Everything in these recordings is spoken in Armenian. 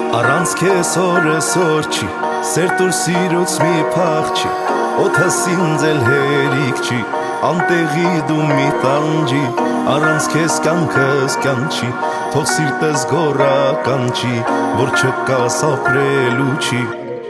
Առանց քեզ օրս օր չի, սերտուր սիրուց մի փախ չի, օդս ինձ էլ հերիք չի, անտեղի դու մի տանջի, առանց քեզ կյանքս կանչի, թող սիրտս գոռա կանչի, որ չկաս ապրելու չի,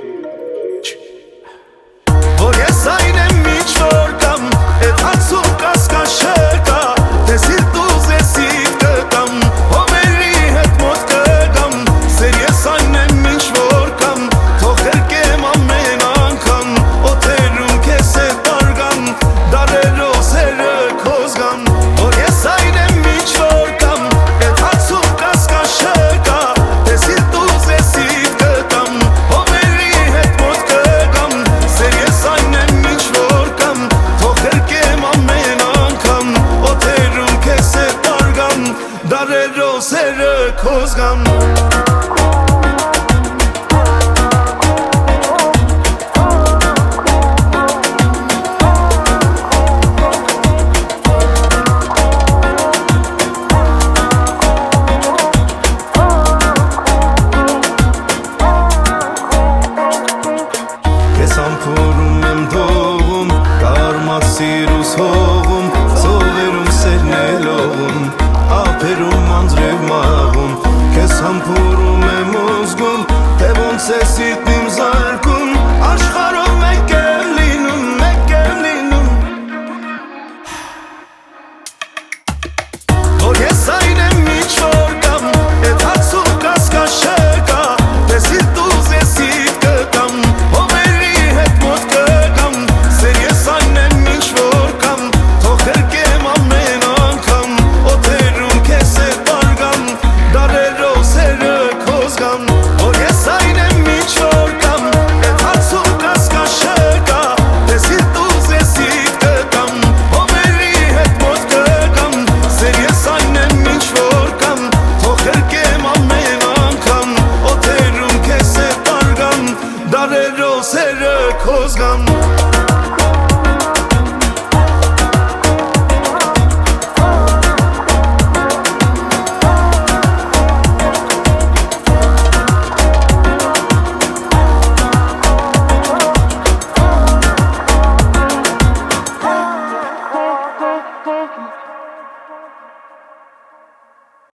որ ես այն եմ ինչ որ կամ, էդ անցում կասկած չկա, թե սիրտ ուզես իտ կտամ, հոմերի հետ մոտ կգամ, սեր ես այն եմ ինչ որ կամ, թող հերկեմ ամեն անգամ, օթերում քեզ հետ արգամ, դարերով սերը քո զգամ, որ ես այն եմ ինչ որ կամ, էդ անցում կասկած չկա, թե սիրտ ուզես իտ կտամ, հոմերի հետ մոտ կգամ, սեր ես այն եմ ինչ որ կամ, թող հերկեմ ամեն անգամ, օթերում քեզ հետ արգամ, դարերով սերը քո զգամ Քեզ համբուրում եմ դողում, կարմած սիրուս հողում, սովերում սերն է լողում, ափերում անձրև մաղում, քեզ համբուրում